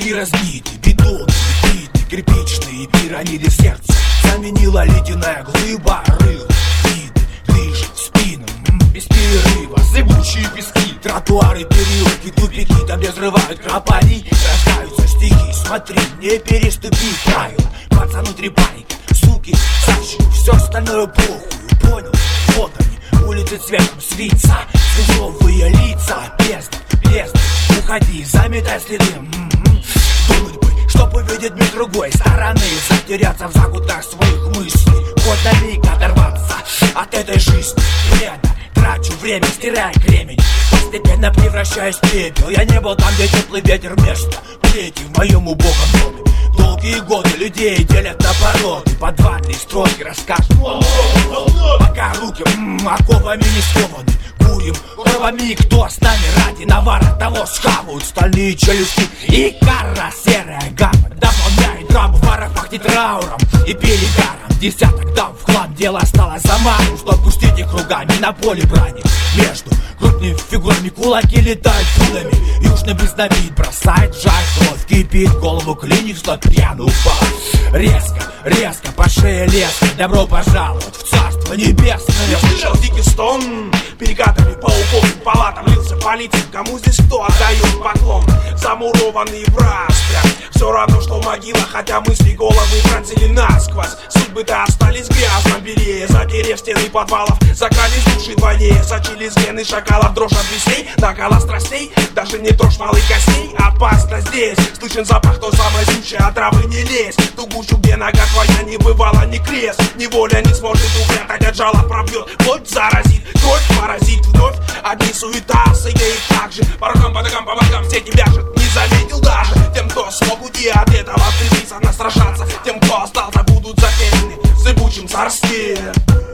и разбиты бетонные плиты, кирпичные пирамиды сердца заменила ледяная глыба рыл. Виды дышит в спину без перерыва, зыбучие пески, тротуары, переулки, тупики, там где взрывают кропали, рождаются стихи. Смотри, не переступи правила, пацаны трепайка, суки, сачи, все остальное похуй, понял? Вот они, улицы цветом свинца, свинцовые лица, бездна, уходи, заметай следы. Думать бы, чтоб увидеть мир другой стороны, затеряться в закутках своих мыслей, хоть на миг оторваться от этой жизни. Вредно трачу время, стирая кремень, постепенно превращаюсь в пепел. Я не был там, где теплый ветер вместо плети в моем убогом доме. Долгие годы людей делят на породы, по 2-3 строки расскажут, пока руки оковами не скованы. Курим кровами, кто с нами ради навара того схавают стальные челюсти и кара. Серая гамма дополняет драму, в барах пахнет трауром и перегаром. Десяток дам в хлам, дело осталось за малым, что пустить их кругами на поле брани. Между крупными фигурами кулаки летают пулями, южный безнобит бросает в жар, кровь кипит, голову клинит, что пьяно упал. Резко по шее леска, добро пожаловать в царство небесное. Я слышал дикий стон, перекатами по убогим палатам лился полиция. Кому здесь кто отдает поклон? Замурованный в распрям, все равно что могила, хотя мысли головы пронзили насквозь. Судьбы-то остались в грязном белье, затерев стены подвалов, закрались души двойнее, сочились гены шакалов, дрожь от весней, накала страстей, даже не дрожь малых костей. Опасно здесь, слышен запах той самой сучьей отравы, не лезь в ту гущу, где нога твоя не бывала, ни крест, ни воля не сможет упрятать, от жала пробьет, плоть заразит, кровь паразит вновь, одни суета, соединит так же, по рукам, по ногам, по бокам, все тебя вяжет, не заметил даже тем, кто смог уйти от этого, призываться, насражаться, тем, кто остался, будут затеряны в зыбучем царстве.